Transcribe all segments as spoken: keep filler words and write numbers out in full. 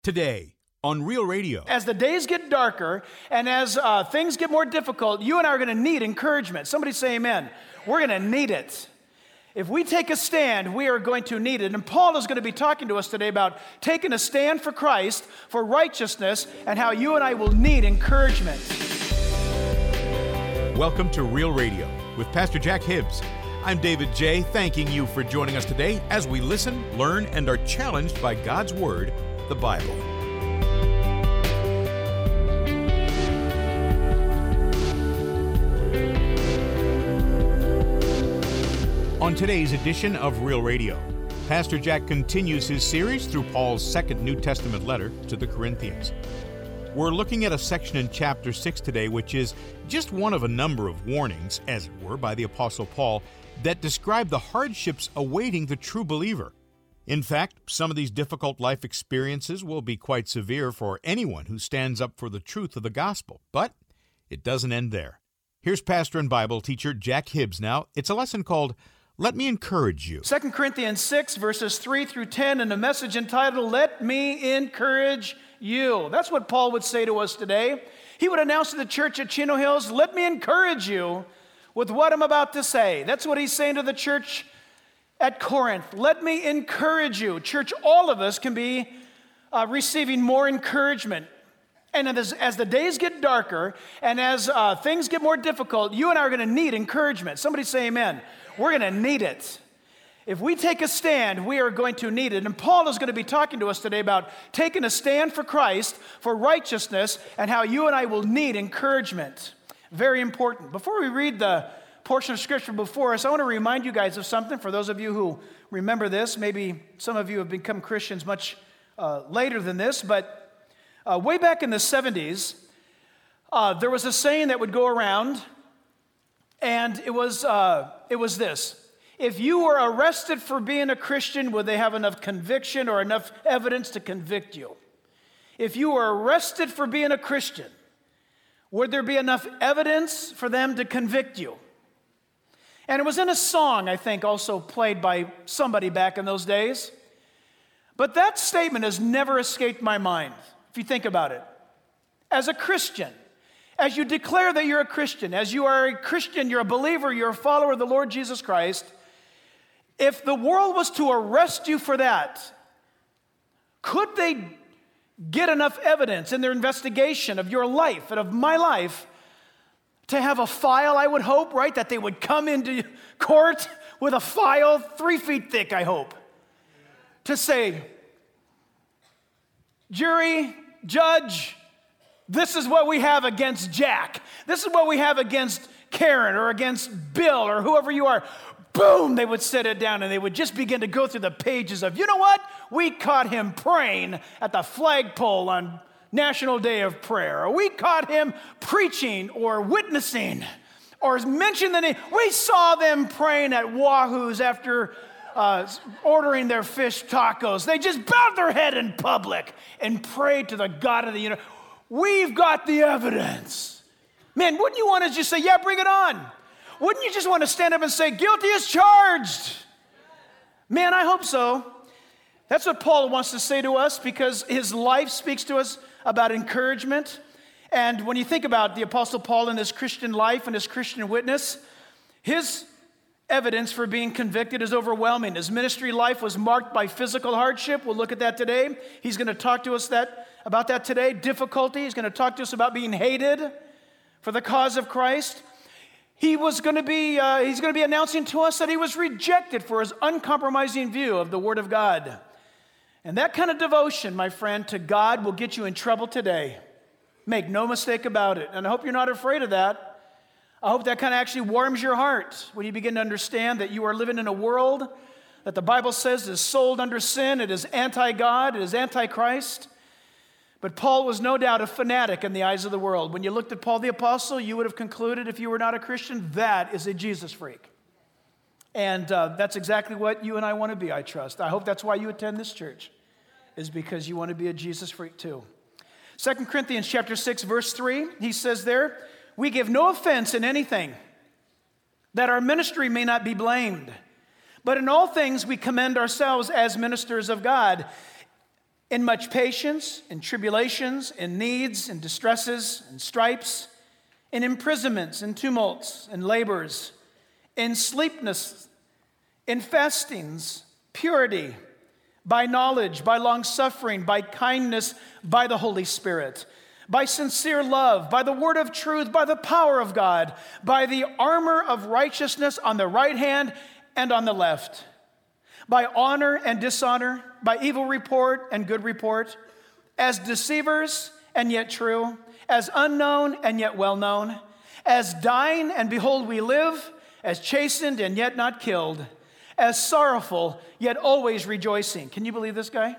Today on Real Radio. As the days get darker and as uh, things get more difficult, you and I are going to need encouragement. Somebody say amen. We're going to need it. If we take a stand, we are going to need it. And Paul is going to be talking to us today about taking a stand for Christ, for righteousness, and how you and I will need encouragement. Welcome to Real Radio with Pastor Jack Hibbs. I'm David J., thanking you for joining us today as we listen, learn, and are challenged by God's Word, the Bible. On today's edition of Real Radio, Pastor Jack continues his series through Paul's second New Testament letter to the Corinthians. We're looking at a section in chapter six today, which is just one of a number of warnings, as it were, by the Apostle Paul that describe the hardships awaiting the true believer. In fact, some of these difficult life experiences will be quite severe for anyone who stands up for the truth of the gospel. But it doesn't end there. Here's pastor and Bible teacher Jack Hibbs now. It's a lesson called Let Me Encourage You. Second Corinthians six, verses three through ten, and a message entitled, Let Me Encourage You. That's what Paul would say to us today. He would announce to the church at Chino Hills, let me encourage you with what I'm about to say. That's what he's saying to the church at Corinth. Let me encourage you. Church, all of us can be uh, receiving more encouragement. And as, as the days get darker and as uh, things get more difficult, you and I are going to need encouragement. Somebody say amen. We're going to need it. If we take a stand, we are going to need it. And Paul is going to be talking to us today about taking a stand for Christ, for righteousness, and how you and I will need encouragement. Very important. Before we read the portion of Scripture before us, I want to remind you guys of something. For those of you who remember this, maybe some of you have become Christians much uh, later than this, but uh, way back in the seventies, uh, there was a saying that would go around, and it was uh, it was this. If you were arrested for being a Christian, would they have enough conviction or enough evidence to convict you? If you were arrested for being a Christian, would there be enough evidence for them to convict you? And it was in a song, I think, also played by somebody back in those days. But that statement has never escaped my mind, if you think about it. As a Christian, as you declare that you're a Christian, as you are a Christian, you're a believer, you're a follower of the Lord Jesus Christ, if the world was to arrest you for that, could they get enough evidence in their investigation of your life and of my life to have a file, I would hope, right? That they would come into court with a file three feet thick, I hope, to say, jury, judge, this is what we have against Jack. This is what we have against Karen or against Bill or whoever you are. Boom, they would set it down and they would just begin to go through the pages of, you know what? We caught him praying at the flagpole on National Day of Prayer. Or we caught him preaching or witnessing or mentioned the name. We saw them praying at Wahoo's after uh, ordering their fish tacos. They just bowed their head in public and prayed to the God of the universe. We've got the evidence. Man, wouldn't you want to just say, yeah, bring it on? Wouldn't you just want to stand up and say, guilty as charged? Man, I hope so. That's what Paul wants to say to us because his life speaks to us about encouragement. And when you think about the Apostle Paul and his Christian life and his Christian witness, his evidence for being convicted is overwhelming. His ministry life was marked by physical hardship. We'll look at that today. He's going to talk to us that about that today. Difficulty. He's going to talk to us about being hated for the cause of Christ. He was going to be, uh, he's going to be announcing to us that he was rejected for his uncompromising view of the Word of God. And that kind of devotion, my friend, to God will get you in trouble today. Make no mistake about it. And I hope you're not afraid of that. I hope that kind of actually warms your heart when you begin to understand that you are living in a world that the Bible says is sold under sin. It is anti-God. It is anti-Christ. But Paul was no doubt a fanatic in the eyes of the world. When you looked at Paul the Apostle, you would have concluded, if you were not a Christian, that is a Jesus freak. And uh, that's exactly what you and I want to be, I trust. I hope that's why you attend this church, is because you want to be a Jesus freak too. Second Corinthians chapter six, verse three, he says there, we give no offense in anything, that our ministry may not be blamed. But in all things we commend ourselves as ministers of God. in much patience, in tribulations, in needs, in distresses, in stripes, in imprisonments, in tumults, in labors, in sleepness, in fastings, purity, by knowledge, by long-suffering, by kindness, by the Holy Spirit, by sincere love, by the word of truth, by the power of God, by the armor of righteousness on the right hand and on the left, by honor and dishonor, by evil report and good report, as deceivers and yet true, as unknown and yet well-known, as dying and behold we live, as chastened and yet not killed, as sorrowful yet always rejoicing. Can you believe this guy?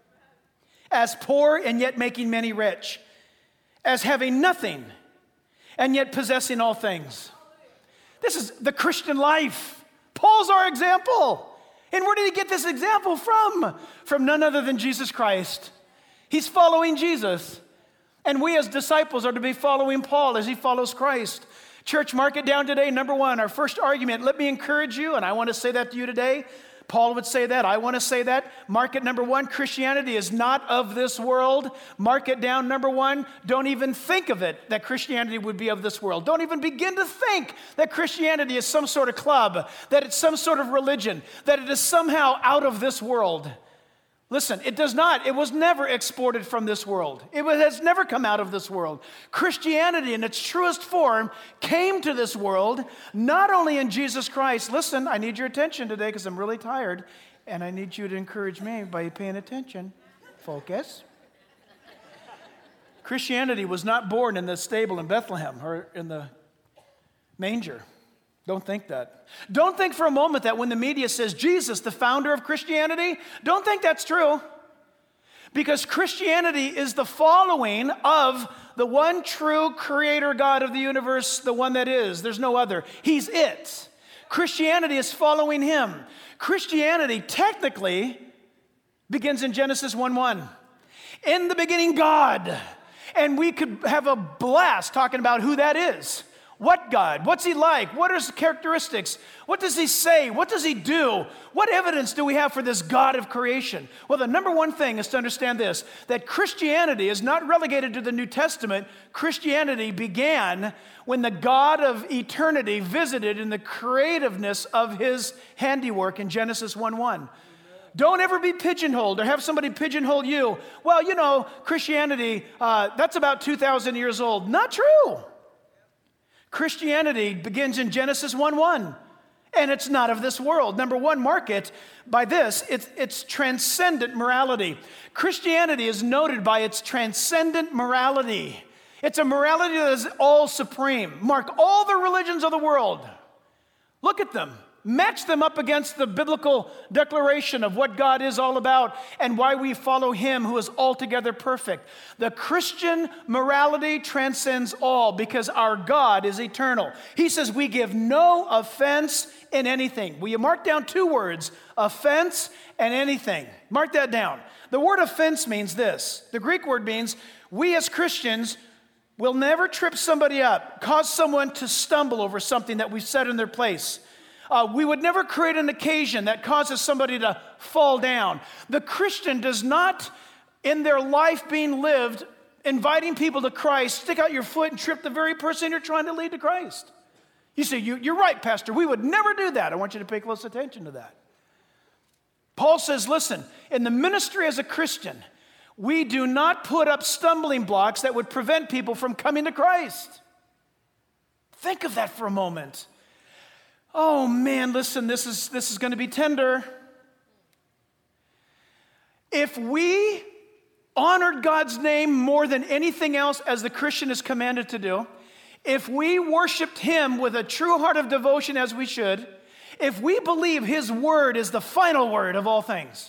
As poor and yet making many rich, as having nothing and yet possessing all things. This is the Christian life. Paul's our example. And where did he get this example from? From none other than Jesus Christ. He's following Jesus. And we as disciples are to be following Paul as he follows Christ. Church, mark it down today. Number one, our first argument. Let me encourage you, and I want to say that to you today. Paul would say that. I want to say that. Mark it number one. Christianity is not of this world. Mark it down number one. Don't even think of it that Christianity would be of this world. Don't even begin to think that Christianity is some sort of club, that it's some sort of religion, that it is somehow out of this world. Listen, it does not. It was never exported from this world. It has never come out of this world. Christianity in its truest form came to this world, not only in Jesus Christ. Listen, I need your attention today because I'm really tired, and I need you to encourage me by paying attention. Focus. Christianity was not born in the stable in Bethlehem or in the manger. Don't think that. Don't think for a moment that when the media says Jesus, the founder of Christianity, don't think that's true. Because Christianity is the following of the one true creator God of the universe, the one that is. There's no other. He's it. Christianity is following him. Christianity technically begins in Genesis one one. In the beginning, God. And we could have a blast talking about who that is. What God? What's he like? What are his characteristics? What does he say? What does he do? What evidence do we have for this God of creation? Well, the number one thing is to understand this, that Christianity is not relegated to the New Testament. Christianity began when the God of eternity visited in the creativeness of his handiwork in Genesis one one. Don't ever be pigeonholed or have somebody pigeonhole you. Well, you know, Christianity, uh, that's about two thousand years old. Not true. Christianity begins in Genesis one one, and it's not of this world. Number one, mark it by this. It's, it's transcendent morality. Christianity is noted by its transcendent morality. It's a morality that is all supreme. Mark all the religions of the world. Look at them. Match them up against the biblical declaration of what God is all about and why we follow him who is altogether perfect. The Christian morality transcends all because our God is eternal. He says we give no offense in anything. Will you mark down two words, offense and anything? Mark that down. The word offense means this. The Greek word means we as Christians will never trip somebody up, cause someone to stumble over something that we've set in their place. Uh, we would never create an occasion that causes somebody to fall down. The Christian does not, in their life being lived, inviting people to Christ, stick out your foot and trip the very person you're trying to lead to Christ. You say, you, you're right, Pastor. We would never do that. I want you to pay close attention to that. Paul says, listen, in the ministry as a Christian, we do not put up stumbling blocks that would prevent people from coming to Christ. Think of that for a moment. Oh man, listen, this is, this is going to be tender. If we honored God's name more than anything else as the Christian is commanded to do, if we worshiped him with a true heart of devotion as we should, if we believe his word is the final word of all things,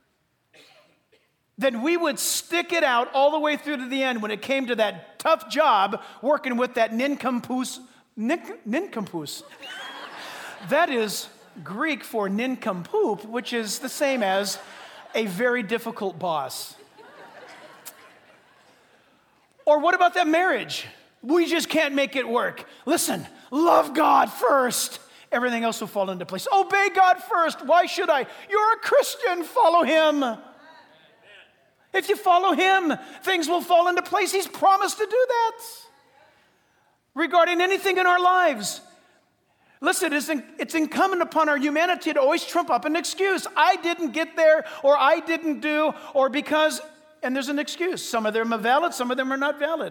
then we would stick it out all the way through to the end when it came to that tough job working with that nincompoos, nink, nincompoos. That is Greek for nincompoop, which is the same as a very difficult boss. Or what about that marriage? We just can't make it work. Listen, love God first. Everything else will fall into place. Obey God first. Why should I? You're a Christian. Follow him. If you follow him, things will fall into place. He's promised to do that. Regarding anything in our lives. Listen, it's, in, it's incumbent upon our humanity to always trump up an excuse. I didn't get there, or I didn't do, or because, and there's an excuse. Some of them are valid, some of them are not valid.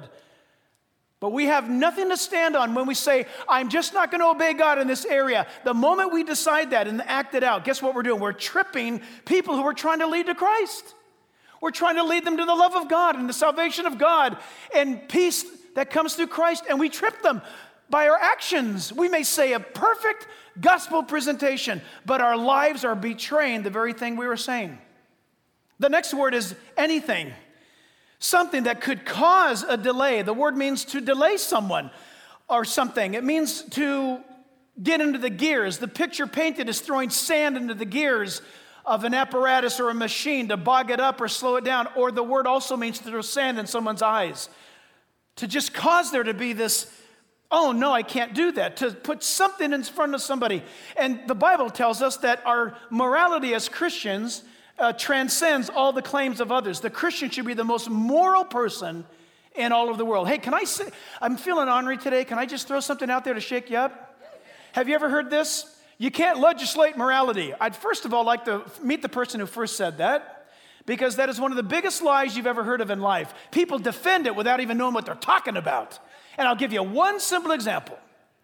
But we have nothing to stand on when we say, I'm just not going to obey God in this area. The moment we decide that and act it out, guess what we're doing? We're tripping people who are trying to lead to Christ. We're trying to lead them to the love of God and the salvation of God and peace that comes through Christ, and we trip them by our actions. We may say a perfect gospel presentation, but our lives are betraying the very thing we were saying. The next word is anything. Something that could cause a delay. The word means to delay someone or something. It means to get into the gears. The picture painted is throwing sand into the gears of an apparatus or a machine to bog it up or slow it down. Or the word also means to throw sand in someone's eyes. To just cause there to be this, oh no, I can't do that. To put something in front of somebody. And the Bible tells us that our morality as Christians Uh, transcends all the claims of others. The Christian should be the most moral person in all of the world. Hey, can I say, I'm feeling ornery today. Can I just throw something out there to shake you up? Have you ever heard this? You can't legislate morality. I'd first of all like to meet the person who first said that, because that is one of the biggest lies you've ever heard of in life. People defend it without even knowing what they're talking about. And I'll give you one simple example.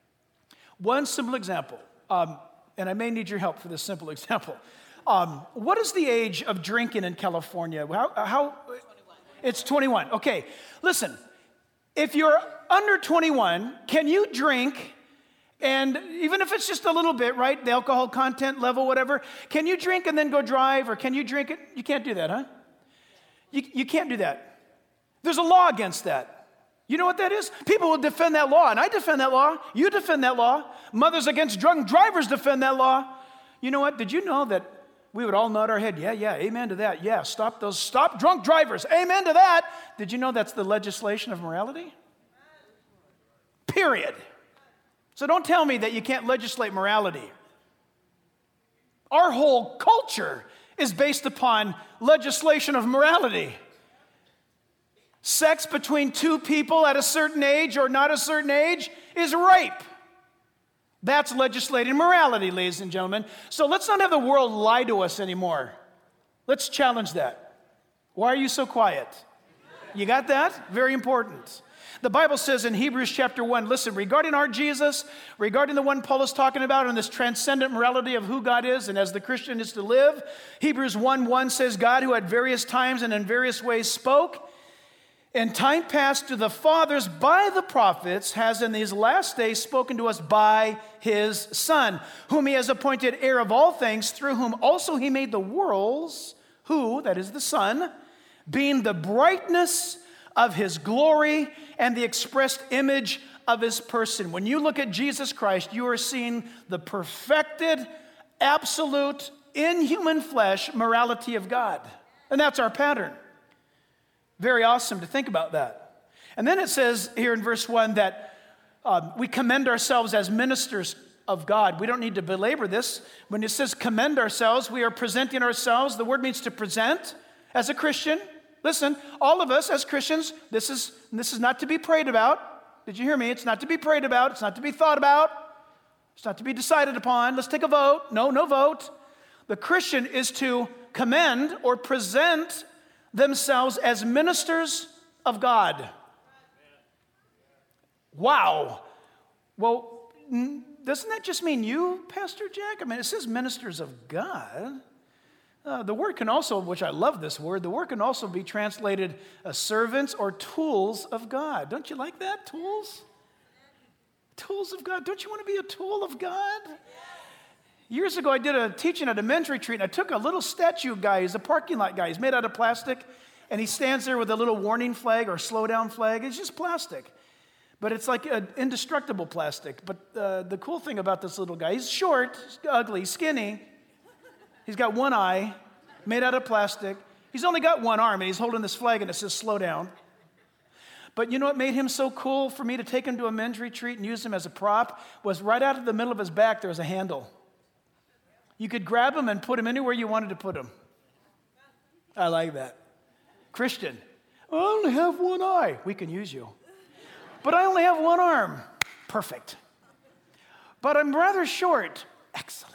One simple example. Um, and I may need your help for this simple example. Um, what is the age of drinking in California? How, how? twenty-one. It's twenty-one. Okay, listen. If you're under twenty-one, can you drink? And even if it's just a little bit, right? The alcohol content level, whatever. Can you drink and then go drive, or can you drink it? You can't do that, huh? You, you can't do that. There's a law against that. You know what that is? People will defend that law, and I defend that law. You defend that law. Mothers Against Drunk Drivers defend that law. You know what? Did you know that we would all nod our head, yeah, yeah, amen to that. Yeah, stop those, stop drunk drivers, amen to that. Did you know that's the legislation of morality? Period. So don't tell me that you can't legislate morality. Our whole culture is based upon legislation of morality. Sex between two people at a certain age or not a certain age is rape. That's legislating morality, ladies and gentlemen. So let's not have the world lie to us anymore. Let's challenge that. Why are you so quiet? You got that? Very important. The Bible says in Hebrews chapter one, listen, regarding our Jesus, regarding the one Paul is talking about and this transcendent morality of who God is and as the Christian is to live, Hebrews one one says, God who at various times and in various ways spoke in time past to the fathers by the prophets, has in these last days spoken to us by his Son, whom he has appointed heir of all things, through whom also he made the worlds, who, that is the Son, being the brightness of his glory and the expressed image of his person. When you look at Jesus Christ, you are seeing the perfected, absolute, in human flesh morality of God. And that's our pattern. Very awesome to think about that. And then it says here in verse one that um, we commend ourselves as ministers of God. We don't need to belabor this. When it says commend ourselves, we are presenting ourselves. The word means to present as a Christian. Listen, all of us as Christians, this is, this is not to be prayed about. Did you hear me? It's not to be prayed about. It's not to be thought about. It's not to be decided upon. Let's take a vote. No, no vote. The Christian is to commend or present themselves as ministers of God. Wow. Well, doesn't that just mean you, Pastor Jack? I mean, it says ministers of God. Uh, the word can also, which I love this word, the word can also be translated uh, servants or tools of God. Don't you like that? Tools? Tools of God. Don't you want to be a tool of God? Years ago, I did a teaching at a men's retreat, and I took a little statue guy. He's a parking lot guy. He's made out of plastic, and he stands there with a little warning flag or slow down flag. It's just plastic, but it's like an indestructible plastic. But uh, the cool thing about this little guy, he's short, ugly, skinny. He's got one eye, made out of plastic. He's only got one arm, and he's holding this flag, and it says slow down. But you know what made him so cool for me to take him to a men's retreat and use him as a prop was right out of the middle of his back, there was a handle. You could grab him and put him anywhere you wanted to put him. I like that. Christian, I only have one eye. We can use you. But I only have one arm. Perfect. But I'm rather short. Excellent.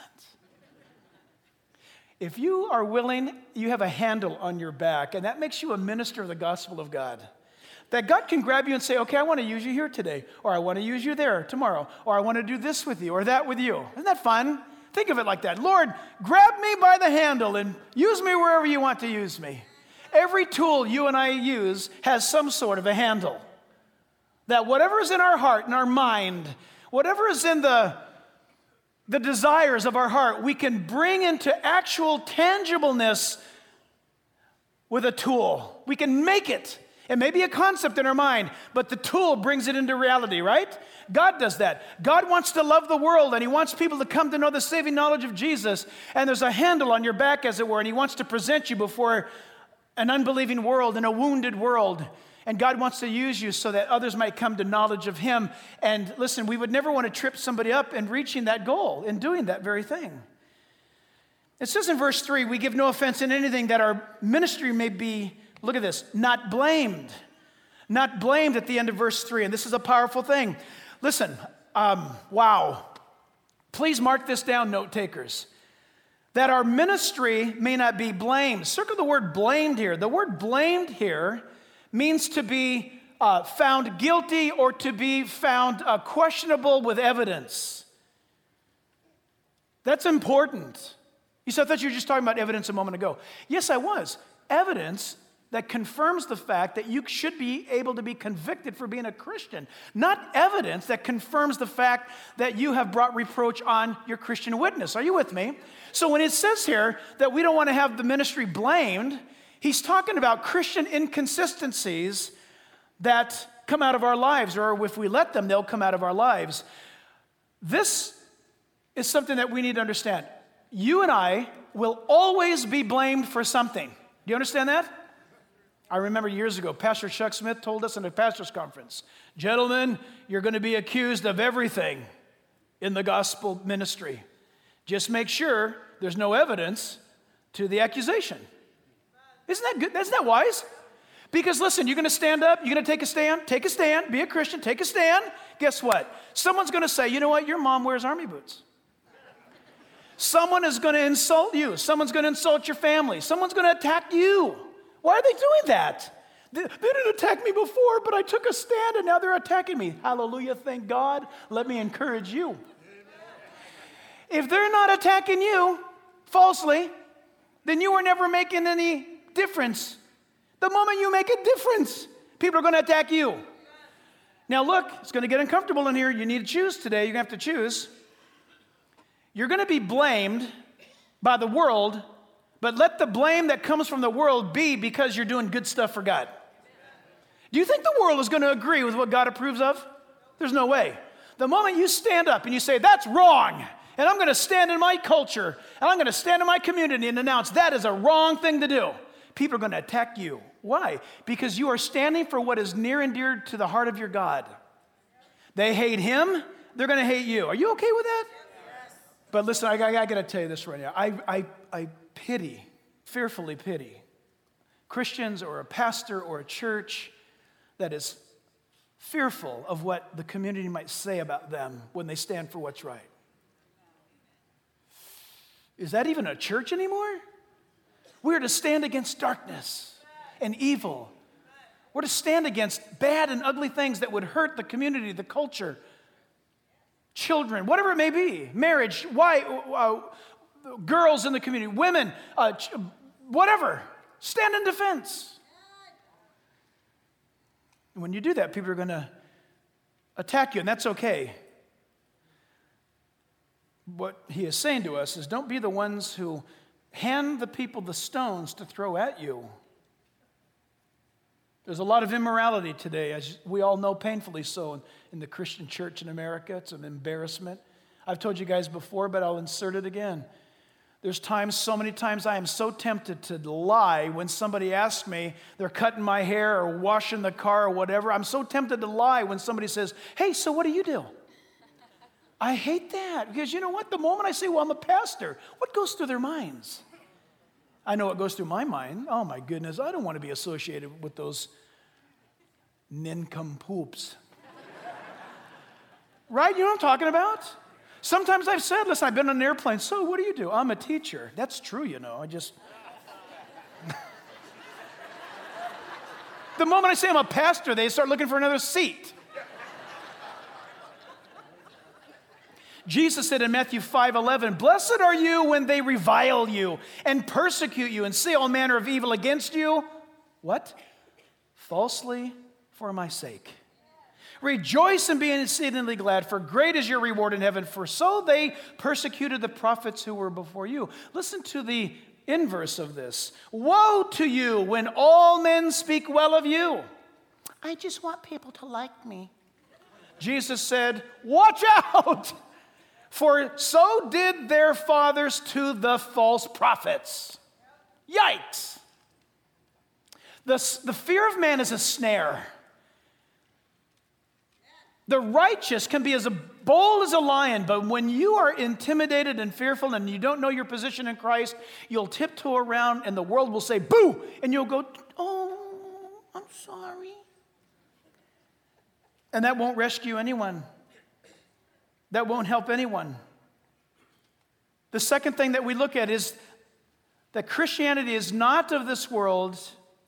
If you are willing, you have a handle on your back, and that makes you a minister of the gospel of God. That God can grab you and say, okay, I want to use you here today, or I want to use you there tomorrow, or I want to do this with you, or that with you. Isn't that fun? Think of it like that. Lord, grab me by the handle and use me wherever you want to use me. Every tool you and I use has some sort of a handle. That whatever is in our heart and our mind, whatever is in the, the desires of our heart, we can bring into actual tangibleness with a tool. We can make it. It may be a concept in our mind, but the tool brings it into reality, right? God does that. God wants to love the world, and he wants people to come to know the saving knowledge of Jesus, and there's a handle on your back, as it were, and he wants to present you before an unbelieving world and a wounded world, and God wants to use you so that others might come to knowledge of him. And listen, we would never want to trip somebody up in reaching that goal, in doing that very thing. It says in verse three, we give no offense in anything, that our ministry may be, look at this, not blamed. Not blamed at the end of verse three. And this is a powerful thing. Listen, um, wow. Please mark this down, note takers. That our ministry may not be blamed. Circle the word blamed here. The word blamed here means to be uh, found guilty or to be found uh, questionable with evidence. That's important. You said, I thought you were just talking about evidence a moment ago. Yes, I was. Evidence that confirms the fact that you should be able to be convicted for being a Christian. Not evidence that confirms the fact that you have brought reproach on your Christian witness. Are you with me? So when it says here that we don't want to have the ministry blamed, he's talking about Christian inconsistencies that come out of our lives, or if we let them, they'll come out of our lives. This is something that we need to understand. You and I will always be blamed for something. Do you understand that? I remember years ago, Pastor Chuck Smith told us in a pastor's conference, gentlemen, you're going to be accused of everything in the gospel ministry. Just make sure there's no evidence to the accusation. Isn't that good? Isn't that wise? Because listen, you're going to stand up, you're going to take a stand, take a stand, be a Christian, take a stand. Guess what? Someone's going to say, you know what, your mom wears army boots. Someone is going to insult you. Someone's going to insult your family. Someone's going to attack you. Why are they doing that? They, they didn't attack me before, but I took a stand and now they're attacking me. Hallelujah, thank God. Let me encourage you. Amen. If they're not attacking you falsely, then you were never making any difference. The moment you make a difference, people are going to attack you. Now look, it's going to get uncomfortable in here. You need to choose today. You're going to have to choose. You're going to be blamed by the world, but let the blame that comes from the world be because you're doing good stuff for God. Do you think the world is going to agree with what God approves of? There's no way. The moment you stand up and you say, that's wrong, and I'm going to stand in my culture, and I'm going to stand in my community and announce that is a wrong thing to do, people are going to attack you. Why? Because you are standing for what is near and dear to the heart of your God. They hate him, they're going to hate you. Are you okay with that? Yes. But listen, I, I, I got to tell you this right now. I, I, I pity, fearfully pity, Christians or a pastor or a church that is fearful of what the community might say about them when they stand for what's right. Is that even a church anymore? We're to stand against darkness and evil. We're to stand against bad and ugly things that would hurt the community, the culture, children, whatever it may be, marriage, why, uh, girls in the community, women, uh, ch- whatever. Stand in defense. And when you do that, people are going to attack you, and that's okay. What he is saying to us is don't be the ones who hand the people the stones to throw at you. There's a lot of immorality today, as we all know, painfully so, in, in the Christian church in America. It's an embarrassment. I've told you guys before, but I'll insert it again. There's times, so many times, I am so tempted to lie when somebody asks me, they're cutting my hair or washing the car or whatever. I'm so tempted to lie when somebody says, hey, so what do you do? I hate that because you know what? The moment I say, well, I'm a pastor, what goes through their minds? I know what goes through my mind. Oh my goodness, I don't want to be associated with those nincompoops. Right? You know what I'm talking about? Sometimes I've said, listen, I've been on an airplane. So what do you do? I'm a teacher. That's true, you know. I just... The moment I say I'm a pastor, they start looking for another seat. Jesus said in Matthew five eleven, blessed are you when they revile you and persecute you and say all manner of evil against you. What? Falsely for my sake. Rejoice and be exceedingly glad, for great is your reward in heaven, for so they persecuted the prophets who were before you. Listen to the inverse of this. Woe to you when all men speak well of you. I just want people to like me. Jesus said, watch out, for so did their fathers to the false prophets. Yikes. The, the fear of man is a snare. The righteous can be as bold as a lion, but when you are intimidated and fearful and you don't know your position in Christ, you'll tiptoe around and the world will say, boo, and you'll go, oh, I'm sorry. And that won't rescue anyone. That won't help anyone. The second thing that we look at is that Christianity is not of this world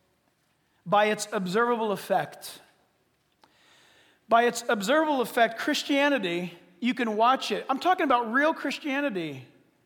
by its observable effect. By its observable effect, Christianity, you can watch it. I'm talking about real Christianity.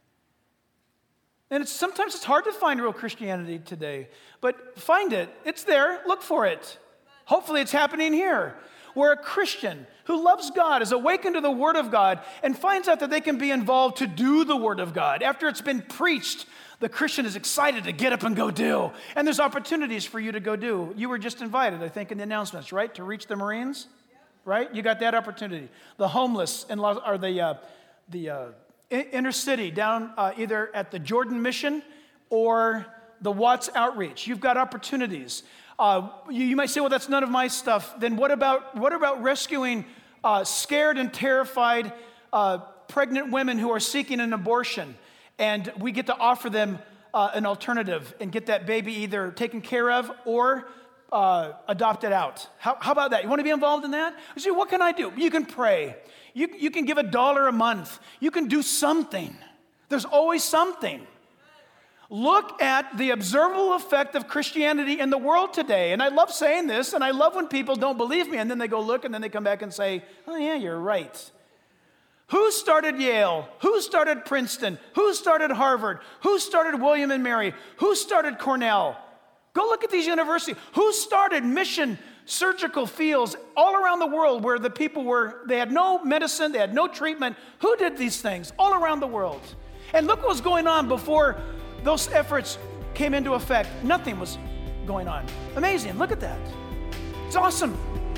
And it's sometimes it's hard to find real Christianity today, but find it. It's there. Look for it. Hopefully it's happening here, where a Christian who loves God is awakened to the Word of God and finds out that they can be involved to do the Word of God. After it's been preached, the Christian is excited to get up and go do. And there's opportunities for you to go do. You were just invited, I think, in the announcements, right, to reach the Marines? Right? You got that opportunity. The homeless in Los, or the uh, the uh, inner city down uh, either at the Jordan Mission or the Watts Outreach. You've got opportunities. Uh, you, you might say, well, that's none of my stuff. Then what about what about rescuing uh, scared and terrified uh, pregnant women who are seeking an abortion? And we get to offer them uh, an alternative and get that baby either taken care of or Uh, adopt it out. How, how about that? You want to be involved in that? You say, what can I do? You can pray. You, you can give a dollar a month. You can do something. There's always something. Look at the observable effect of Christianity in the world today. And I love saying this, and I love when people don't believe me, and then they go look, and then they come back and say, oh yeah, you're right. Who started Yale? Who started Princeton? Who started Harvard? Who started William and Mary? Who started Cornell? Go look at these universities. Who started mission surgical fields all around the world where the people were, they had no medicine, they had no treatment. Who did these things all around the world? And look what was going on before those efforts came into effect. Nothing was going on. Amazing. Look at that. It's awesome.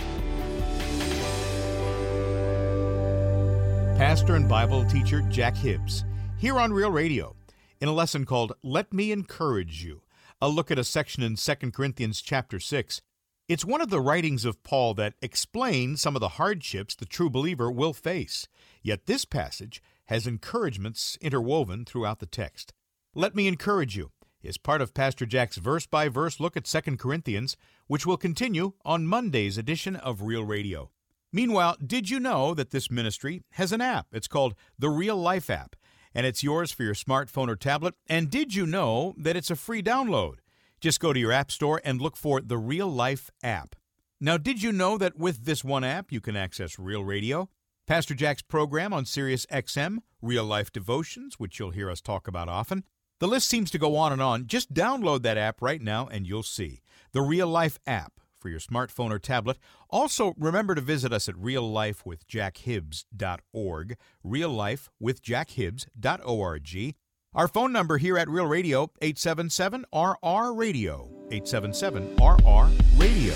Pastor and Bible teacher Jack Hibbs, here on Real Radio, in a lesson called Let Me Encourage You. A look at a section in Second Corinthians chapter six. It's one of the writings of Paul that explains some of the hardships the true believer will face. Yet this passage has encouragements interwoven throughout the text. Let me encourage you is part of Pastor Jack's verse-by-verse look at Second Corinthians, which will continue on Monday's edition of Real Radio. Meanwhile, did you know that this ministry has an app? It's called the Real Life app, and it's yours for your smartphone or tablet. And did you know that it's a free download? Just go to your app store and look for the Real Life app. Now, did you know that with this one app, you can access Real Radio, Pastor Jack's program on Sirius X M, Real Life Devotions, which you'll hear us talk about often? The list seems to go on and on. Just download that app right now and you'll see. The Real Life app for your smartphone or tablet. Also, remember to visit us at real life with jack hibbs dot org, real life with jack hibbs dot org. Our phone number here at Real Radio, eight seven seven R R radio, eight seven seven R R radio.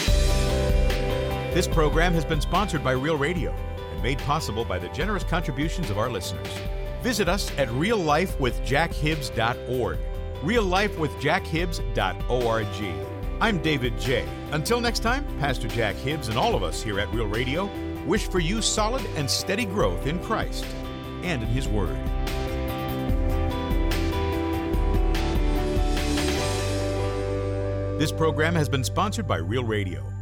This program has been sponsored by Real Radio and made possible by the generous contributions of our listeners. Visit us at real life with jack hibbs dot org, real life with jack hibbs dot org. I'm David J. Until next time, Pastor Jack Hibbs and all of us here at Real Radio wish for you solid and steady growth in Christ and in His Word. This program has been sponsored by Real Radio.